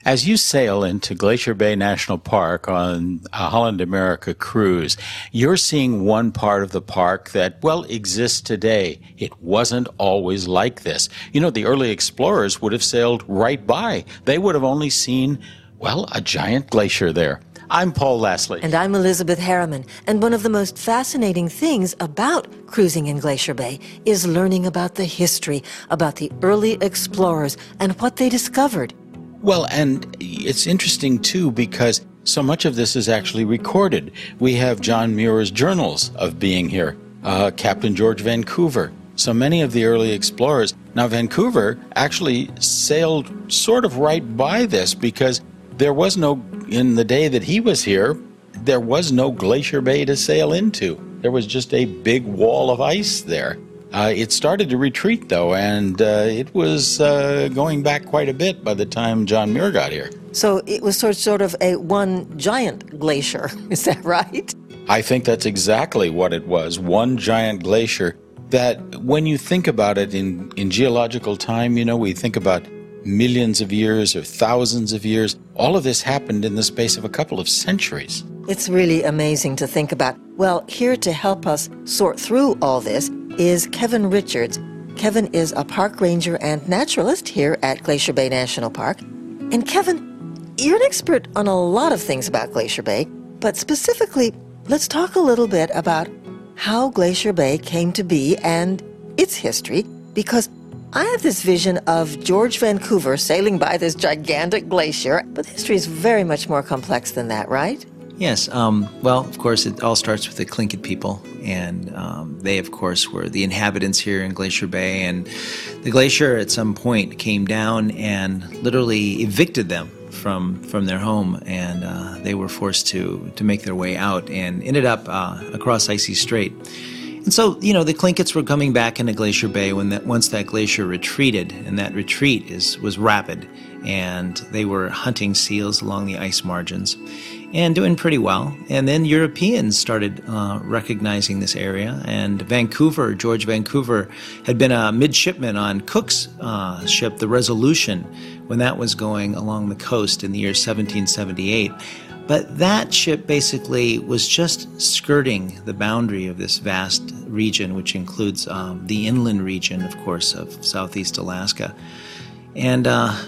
As you sail into Glacier Bay National Park on a Holland America cruise, you're seeing one part of the park that, well, exists today. It wasn't always like this. You know, the early explorers would have sailed right by. They would have only seen, well, a giant glacier there. I'm Paul Lasley. And I'm Elizabeth Harriman. And one of the most fascinating things about cruising in Glacier Bay is learning about the history, about the early explorers and what they discovered. Well, and it's interesting, too, because so much of this is actually recorded. We have John Muir's journals of being here, Captain George Vancouver, so many of the early explorers. Now, Vancouver actually sailed sort of right by this because there was no, in the day that he was here, there was no Glacier Bay to sail into. There was just a big wall of ice there. It started to retreat, though, and it was going back quite a bit by the time John Muir got here. So it was sort of a one giant glacier, is that right? I think that's exactly what it was, one giant glacier that when you think about it in geological time, you know, we think about millions of years or thousands of years. All of this happened in the space of a couple of centuries. It's really amazing to think about. Well, here to help us sort through all this is Kevin Richards. Kevin is a park ranger and naturalist here at Glacier Bay National Park. And Kevin, you're an expert on a lot of things about Glacier Bay, but specifically, let's talk a little bit about how Glacier Bay came to be and its history, because I have this vision of George Vancouver sailing by this gigantic glacier, but history is very much more complex than that, right? Yes. Well, of course, it all starts with the Tlingit people, and they, of course, were the inhabitants here in Glacier Bay. And the glacier, at some point, came down and literally evicted them from their home, and they were forced to make their way out and ended up across Icy Strait. And so, you know, the Tlingits were coming back into Glacier Bay once that glacier retreated, and that retreat was rapid, and they were hunting seals along the ice margins and doing pretty well. And then Europeans started recognizing this area, and George Vancouver, had been a midshipman on Cook's ship, the Resolution, when that was going along the coast in the year 1778. But that ship basically was just skirting the boundary of this vast region, which includes the inland region, of course, of southeast Alaska. And,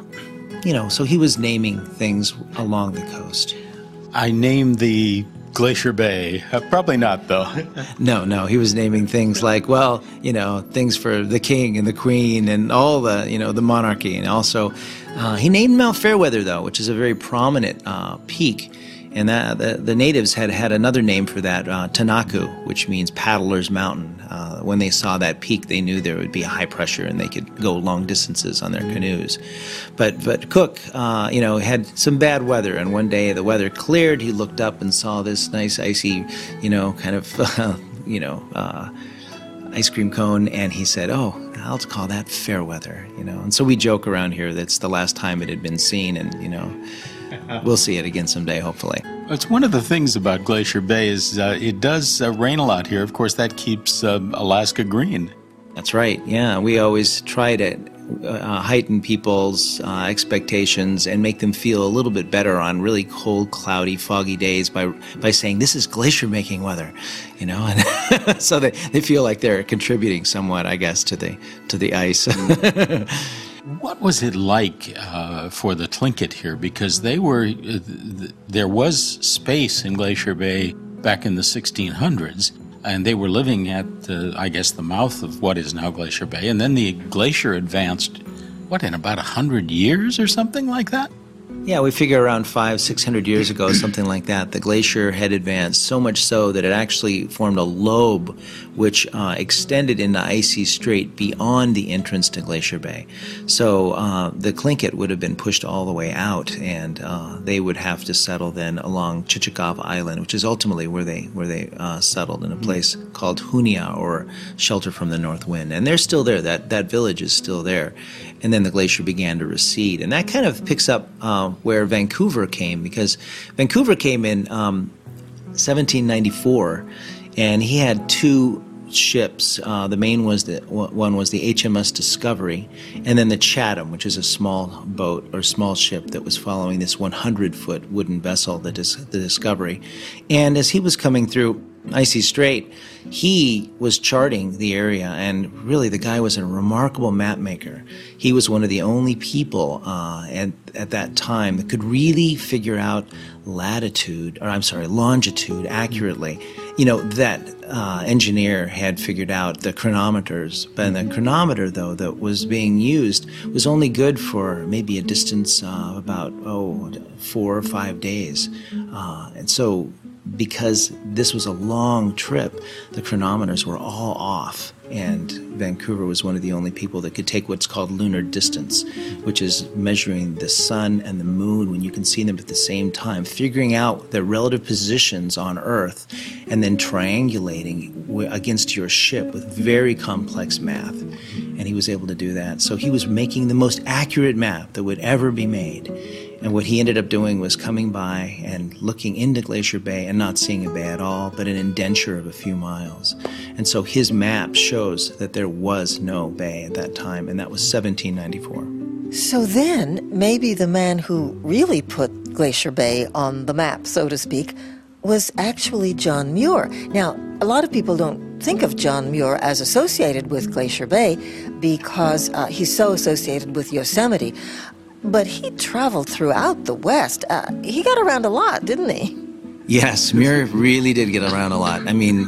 you know, so he was naming things along the coast. I named the Glacier Bay. Probably not, though. No, he was naming things like, well, you know, things for the king and the queen and all the, you know, the monarchy. And also, he named Mount Fairweather, though, which is a very prominent peak. And that the natives had another name for that, Tanaku, which means Paddler's Mountain. When they saw that peak, they knew there would be a high pressure and they could go long distances on their canoes. But Cook, you know, had some bad weather, and one day the weather cleared. He looked up and saw this nice icy, you know, kind of, ice cream cone, and he said, "Oh, I'll call that Fairweather," you know. And so we joke around here that's the last time it had been seen, and you know. We'll see it again someday, hopefully. It's one of the things about Glacier Bay is it does rain a lot here. Of course, that keeps Alaska green. That's right, yeah. We always try to heighten people's expectations and make them feel a little bit better on really cold, cloudy, foggy days by saying, this is glacier-making weather, you know? And so they feel like they're contributing somewhat, I guess, to the ice. What was it like for the Tlingit here? Because there was space in Glacier Bay back in the 1600s, and they were living at, I guess, the mouth of what is now Glacier Bay. And then the glacier advanced, in about 100 years or something like that? Yeah, we figure around 500-600 years ago, something like that, the glacier had advanced so much so that it actually formed a lobe which extended into Icy Strait beyond the entrance to Glacier Bay. So the Tlingit would have been pushed all the way out, and they would have to settle then along Chichikov Island, which is ultimately where they settled in a place called Hunia, or Shelter from the North Wind. And they're still there. That village is still there. And then the glacier began to recede. And that kind of picks up where Vancouver came, because Vancouver came in 1794, and he had two ships. The main one was the HMS Discovery, and then the Chatham, which is a small boat or small ship that was following this 100-foot wooden vessel, the Discovery. And as he was coming through Icy Strait, he was charting the area, and really the guy was a remarkable map maker. He was one of the only people at that time that could really figure out longitude accurately. That engineer had figured out the chronometers, but the chronometer, though, that was being used was only good for maybe a distance of about 4 or 5 days. And so because this was a long trip, the chronometers were all off, and Vancouver was one of the only people that could take what's called lunar distance, which is measuring the sun and the moon when you can see them at the same time, figuring out their relative positions on Earth, and then triangulating against your ship with very complex math. And he was able to do that. So he was making the most accurate map that would ever be made. And what he ended up doing was coming by and looking into Glacier Bay and not seeing a bay at all, but an indenture of a few miles. And so his map shows that there was no bay at that time, and that was 1794. So then, maybe the man who really put Glacier Bay on the map, so to speak, was actually John Muir. Now, a lot of people don't think of John Muir as associated with Glacier Bay because he's so associated with Yosemite. But he traveled throughout the West. He got around a lot, didn't he? Yes, Muir really did get around a lot. I mean,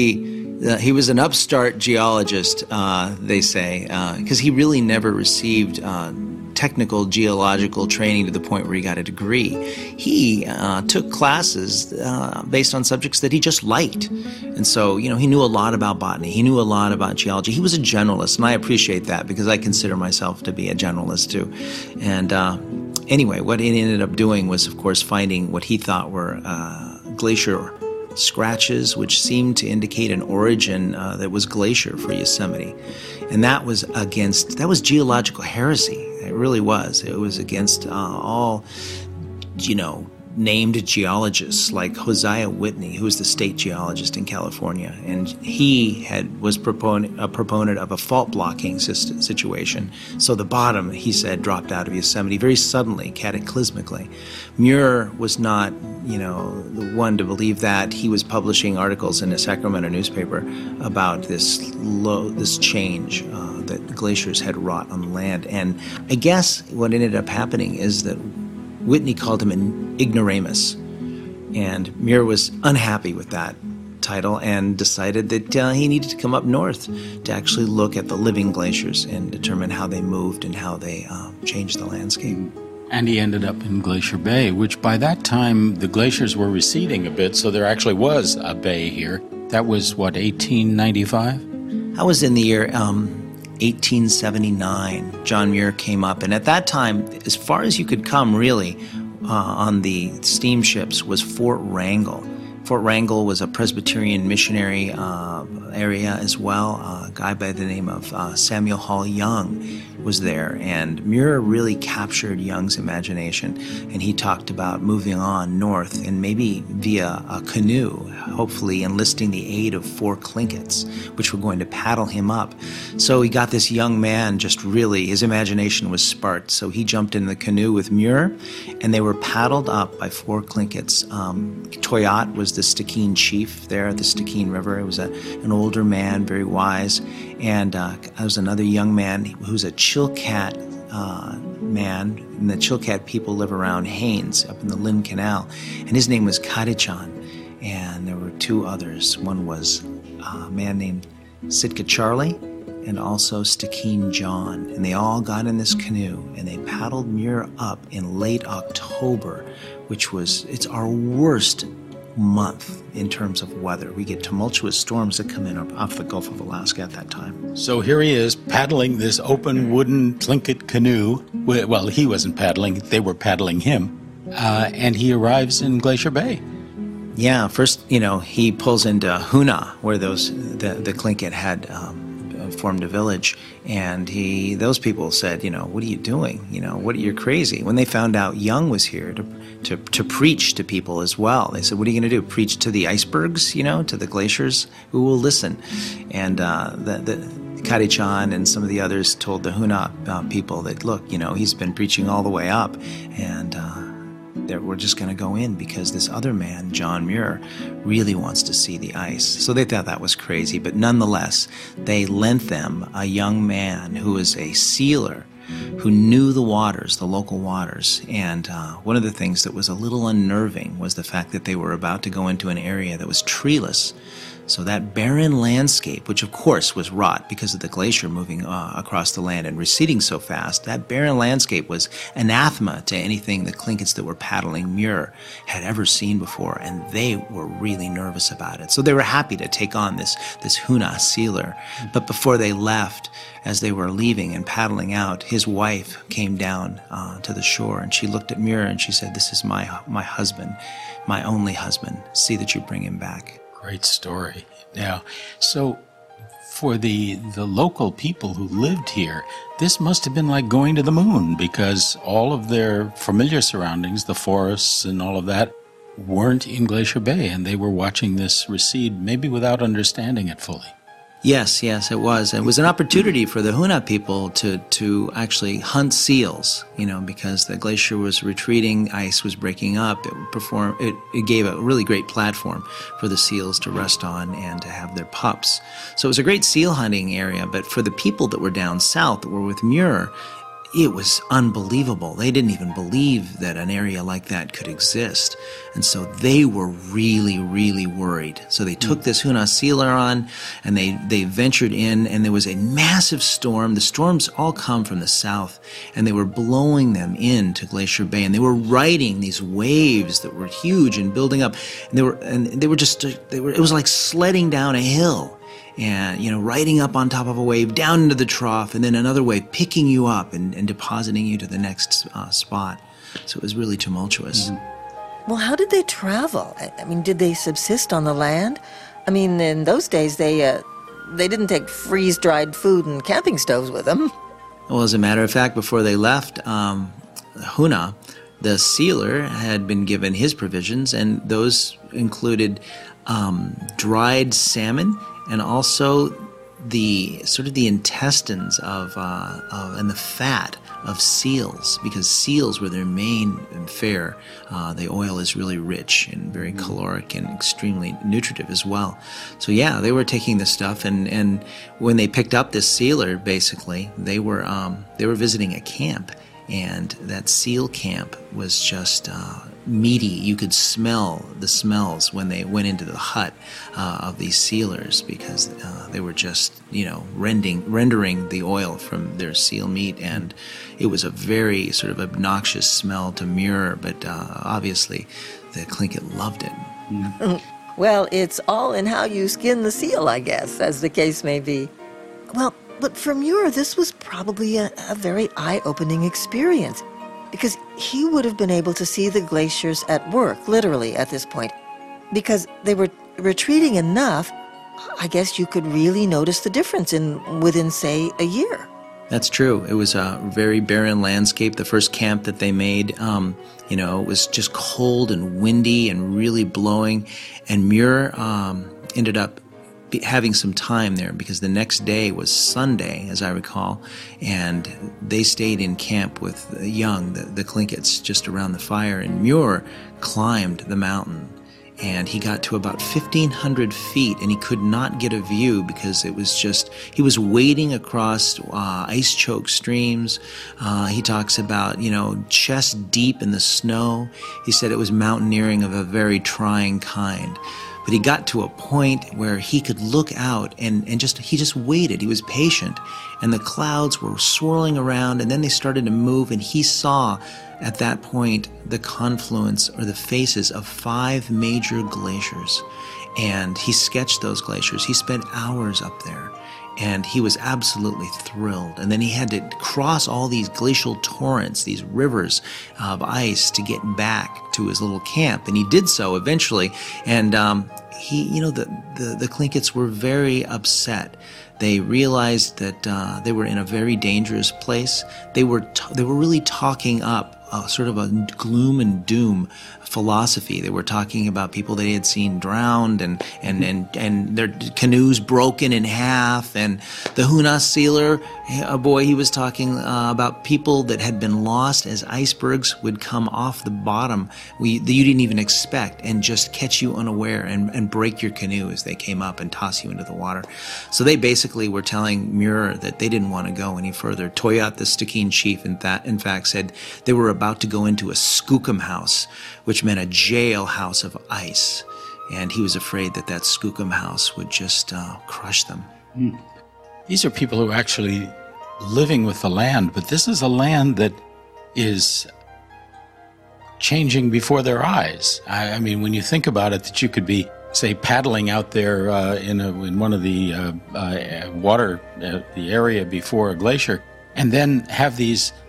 he was an upstart geologist, they say, because he really never received technical geological training to the point where he got a degree. He took classes based on subjects that he just liked. And so, he knew a lot about botany. He knew a lot about geology. He was a generalist, and I appreciate that because I consider myself to be a generalist too. And anyway, what he ended up doing was, of course, finding what he thought were glacier scratches, which seemed to indicate an origin that was glacier for Yosemite. And that was geological heresy. It really was. It was against all, named geologists like Hosea Whitney, who was the state geologist in California. And he was a proponent of a fault blocking situation. So the bottom, he said, dropped out of Yosemite very suddenly, cataclysmically. Muir was not, the one to believe that. He was publishing articles in a Sacramento newspaper about this change that glaciers had wrought on the land. And I guess what ended up happening is that Whitney called him an ignoramus, and Muir was unhappy with that title and decided that he needed to come up north to actually look at the living glaciers and determine how they moved and how they changed the landscape. And he ended up in Glacier Bay, which by that time the glaciers were receding a bit, so there actually was a bay here. That was, 1895? That was in the year 1879. John Muir came up, and at that time, as far as you could come, really, on the steamships was Fort Wrangell. Fort Wrangell was a Presbyterian missionary area as well. A guy by the name of Samuel Hall Young was there, and Muir really captured Young's imagination, and he talked about moving on north and maybe via a canoe, hopefully enlisting the aid of 4 Clinkets, which were going to paddle him up. So he got this young man, just really, his imagination was sparked, so he jumped in the canoe with Muir, and they were paddled up by 4 Clinkets. Toyot was the Stikine chief there at the Stikine River. It was an older man, very wise, and there was another young man who's a Chilkat man, and the Chilkat people live around Haines up in the Lynn Canal, and his name was Kadichan, and there were 2 others. One was a man named Sitka Charlie and also Stikine John, and they all got in this canoe and they paddled Muir up in late October, it's our worst month in terms of weather. We get tumultuous storms that come in off the Gulf of Alaska at that time. So here he is paddling this open wooden Tlingit canoe. Well, he wasn't paddling, they were paddling him. And he arrives in Glacier Bay. Yeah, first, he pulls into Hoonah, where the Tlingit had formed a village, and those people said, what are you doing? You're crazy. When they found out Young was here to preach to people as well, they said, what are you going to do? Preach to the icebergs, to the glaciers? Who will listen? And the Karichan and some of the others told the Huna people that, look, he's been preaching all the way up, and that we're just going to go in because this other man, John Muir, really wants to see the ice. So they thought that was crazy, but nonetheless, they lent them a young man who was a sealer who knew the waters, the local waters. And one of the things that was a little unnerving was the fact that they were about to go into an area that was treeless. So that barren landscape, which of course was wrought because of the glacier moving across the land and receding so fast, that barren landscape was anathema to anything the Tlinkits that were paddling Muir had ever seen before, and they were really nervous about it. So they were happy to take on this Huna sealer. But before they left, as they were leaving and paddling out, his wife came down to the shore, and she looked at Muir and she said, "This is my husband, my only husband. See that you bring him back." Great story. Now, so for the local people who lived here, this must have been like going to the moon, because all of their familiar surroundings, the forests and all of that, weren't in Glacier Bay, and they were watching this recede, maybe without understanding it fully. Yes, it was. It was an opportunity for the Huna people to actually hunt seals, because the glacier was retreating, ice was breaking up. It gave a really great platform for the seals to rest on and to have their pups. So it was a great seal hunting area, but for the people that were down south, that were with Muir, it was unbelievable. They didn't even believe that an area like that could exist. And so they were really, really worried. So they took this Huna sealer on, and they ventured in, and there was a massive storm. The storms all come from the south, and they were blowing them into Glacier Bay, and they were riding these waves that were huge and building up. And it was like sledding down a hill. And, riding up on top of a wave, down into the trough, and then another wave picking you up and depositing you to the next spot. So it was really tumultuous. Well, how did they travel? I mean, did they subsist on the land? I mean, in those days, they didn't take freeze-dried food and camping stoves with them. Well, as a matter of fact, before they left, Huna, the sealer, had been given his provisions, and those included dried salmon, and also the intestines of and the fat of seals, because seals were their main fare. The oil is really rich and very caloric and extremely nutritive as well. So yeah, they were taking this stuff, and when they picked up this sealer, basically they were visiting a camp, and that seal camp was just meaty. You could smell the smells when they went into the hut of these sealers, because they were just, rendering the oil from their seal meat, and it was a very sort of obnoxious smell to Muir, but obviously the Tlingit loved it. Well, it's all in how you skin the seal, I guess, as the case may be. Well, but for Muir, this was probably a very eye-opening experience, because he would have been able to see the glaciers at work, literally, at this point. Because they were retreating enough, I guess you could really notice the difference within, say, a year. That's true. It was a very barren landscape. The first camp that they made, it was just cold and windy and really blowing. And Muir ended up having some time there, because the next day was Sunday, as I recall, and they stayed in camp with Young, the Tlinkits, just around the fire, and Muir climbed the mountain, and he got to about 1,500 feet, and he could not get a view because it was just, he was wading across ice-choked streams. He talks about, chest deep in the snow. He said it was mountaineering of a very trying kind. But he got to a point where he could look out and he just waited. He was patient. And the clouds were swirling around, and then they started to move, and he saw at that point the confluence or the faces of 5 major glaciers. And he sketched those glaciers. He spent hours up there. And he was absolutely thrilled. And then he had to cross all these glacial torrents, these rivers of ice, to get back to his little camp. And he did so eventually. And the Tlinkits were very upset. They realized that they were in a very dangerous place. They were really talking up sort of a gloom and doom philosophy. They were talking about people they had seen drowned and their canoes broken in half. And the Hunas sealer, a boy, he was talking about people that had been lost as icebergs would come off the bottom you didn't even expect and just catch you unaware and break your canoe as they came up and toss you into the water. So they basically were telling Muir that they didn't want to go any further. Toyat, the Stikine chief, in fact, said they were about to go into a skookum house, which meant a jail house of ice. And he was afraid that skookum house would just crush them. These are people who are actually living with the land, but this is a land that is changing before their eyes. I mean, when you think about it, that you could be, say, paddling out there in one of the the area before a glacier, and then have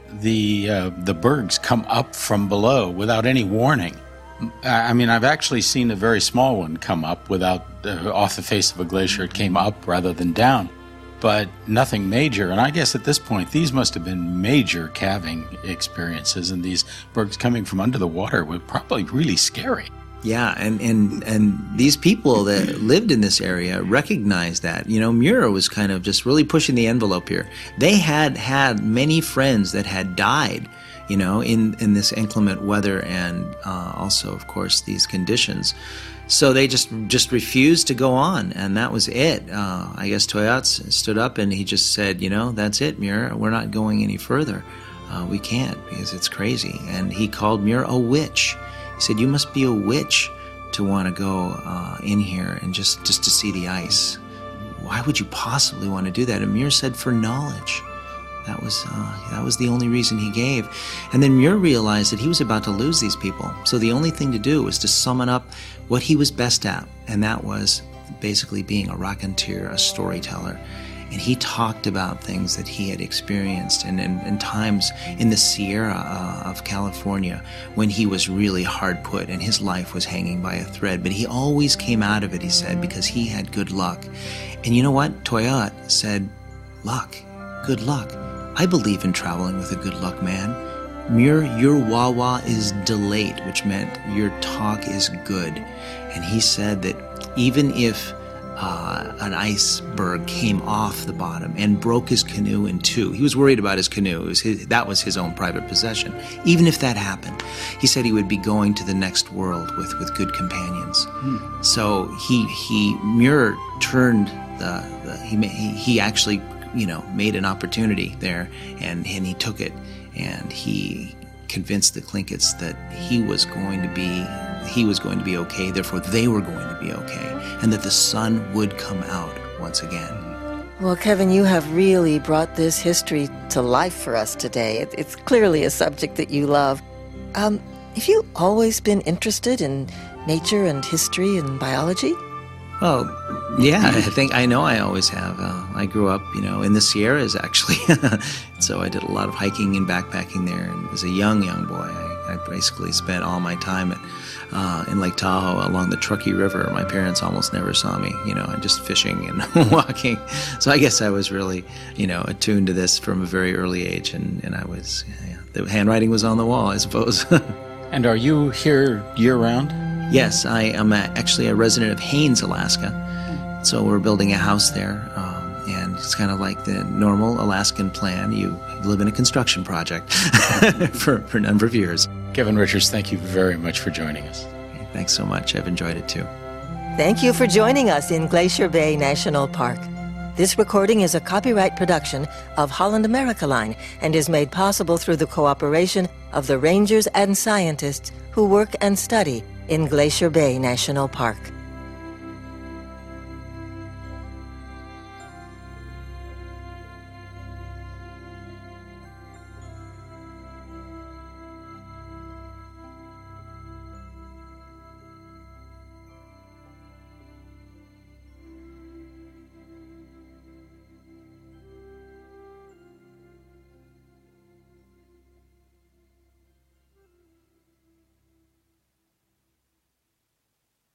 the bergs come up from below without any warning. I mean, I've actually seen a very small one come up without off the face of a glacier. It came up rather than down, but nothing major. And I guess at this point, these must have been major calving experiences, and these bergs coming from under the water were probably really scary. Yeah, and these people that lived in this area recognized that. Muir was kind of just really pushing the envelope here. They had many friends that had died, in this inclement weather and also, of course, these conditions. So they just refused to go on, and that was it. I guess Toyat stood up and he just said, that's it, Muir. We're not going any further. We can't because it's crazy. And he called Muir a witch. He said, you must be a witch to want to go in here and just to see the ice. Why would you possibly want to do that? And Muir said, for knowledge. That was the only reason he gave. And then Muir realized that he was about to lose these people. So the only thing to do was to summon up what he was best at, and that was basically being a raconteur, a storyteller. And he talked about things that he had experienced and times in the Sierra of California when he was really hard put and his life was hanging by a thread. But he always came out of it, he said, because he had good luck. And you know what? Toyat said, luck, good luck. I believe in traveling with a good luck man. Muir, your wawa is delayed, which meant your talk is good. And he said that even if an iceberg came off the bottom and broke his canoe in two. He was worried about his canoe. That was his own private possession. Even if that happened, he said he would be going to the next world with good companions. So Muir turned he actually made an opportunity there, and he took it, and he convinced the Tlinkits that he was going to be okay, therefore they were going to be okay, and that the sun would come out once again. Well, Kevin, you have really brought this history to life for us today. It's clearly a subject that you love. Have you always been interested in nature and history and biology? Oh, yeah, I know I always have. I grew up, in the Sierras, actually. So I did a lot of hiking and backpacking there. And as a young boy, I basically spent all my time in Lake Tahoe along the Truckee River. My parents almost never saw me, just fishing and walking. So I guess I was really, attuned to this from a very early age. And I was, the handwriting was on the wall, I suppose. And are you here year-round? Yes, I am actually a resident of Haines, Alaska. So we're building a house there, and it's kind of like the normal Alaskan plan. You live in a construction project for a number of years. Kevin Richards, thank you very much for joining us. Thanks so much. I've enjoyed it too. Thank you for joining us in Glacier Bay National Park. This recording is a copyright production of Holland America Line and is made possible through the cooperation of the rangers and scientists who work and study in Glacier Bay National Park.